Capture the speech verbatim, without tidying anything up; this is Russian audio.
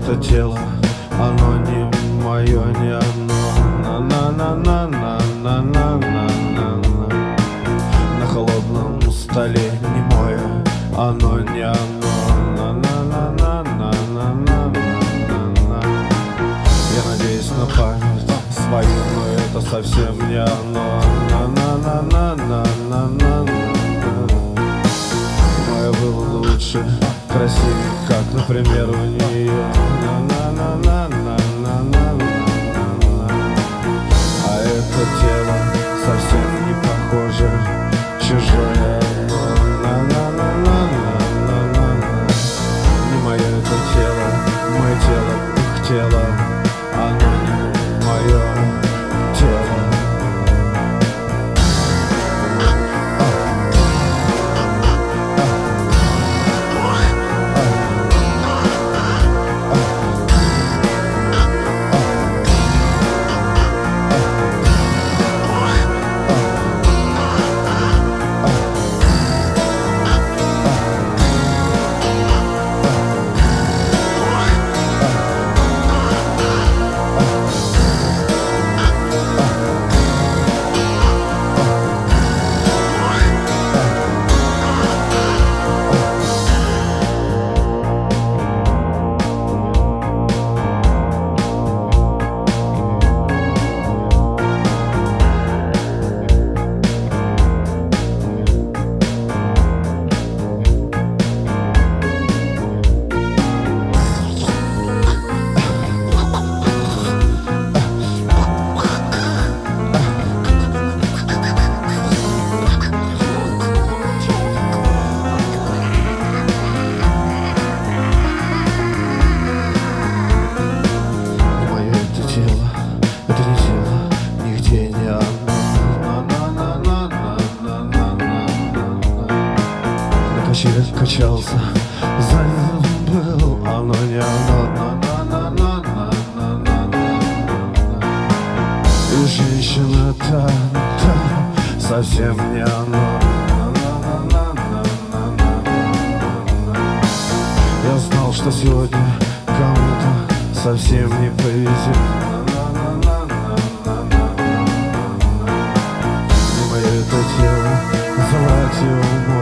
это тело, оно не мое, не оно. На-на-на-на-на-на-на-на-на. На холодном столе не мое, оно не оно. На-на-на-на-на-на-на-на. Я надеюсь на память свою, но это совсем не оно. На-на-на-на-на-на-на-на. Мое было лучше, красивее, как, например, у нее. На-на-на-на-на-на-на-на. А это тело совсем не похоже, чужое оно. На-на-на-на-на-на-на. Не мое это тело, мое тело пыхтело, оно не мое тело. Качался, забыл, оно не оно. И женщина та, та, совсем не оно. Я знал, что сегодня кому-то совсем не повезет. Не мое это тело, золотило.